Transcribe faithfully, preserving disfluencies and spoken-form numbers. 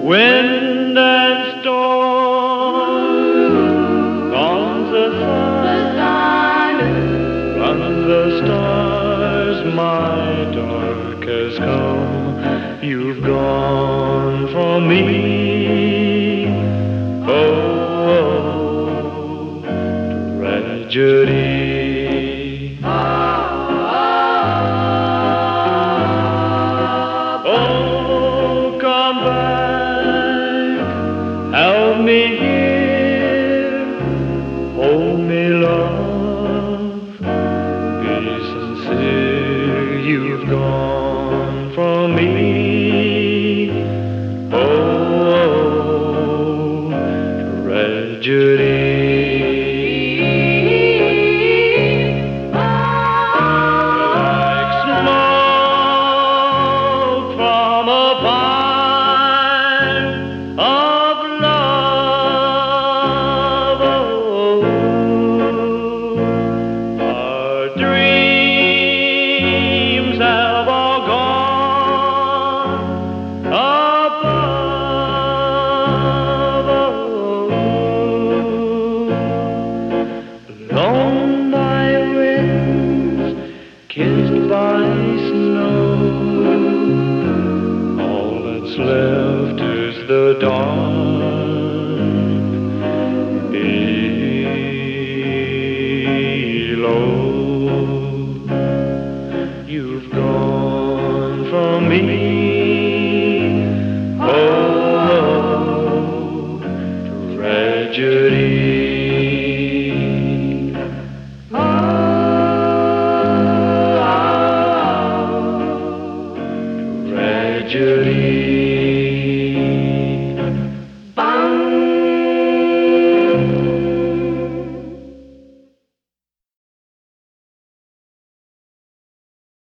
Wind and storm, gone the sun, run the stars, my dark has come. You've gone from me. Oh, oh, tragedy. Oh, come back, help me here, hold me, love, be sincere. You've gone from me. Oh, tragedy. Blown by winds, kissed by snow, all that's left is the dark.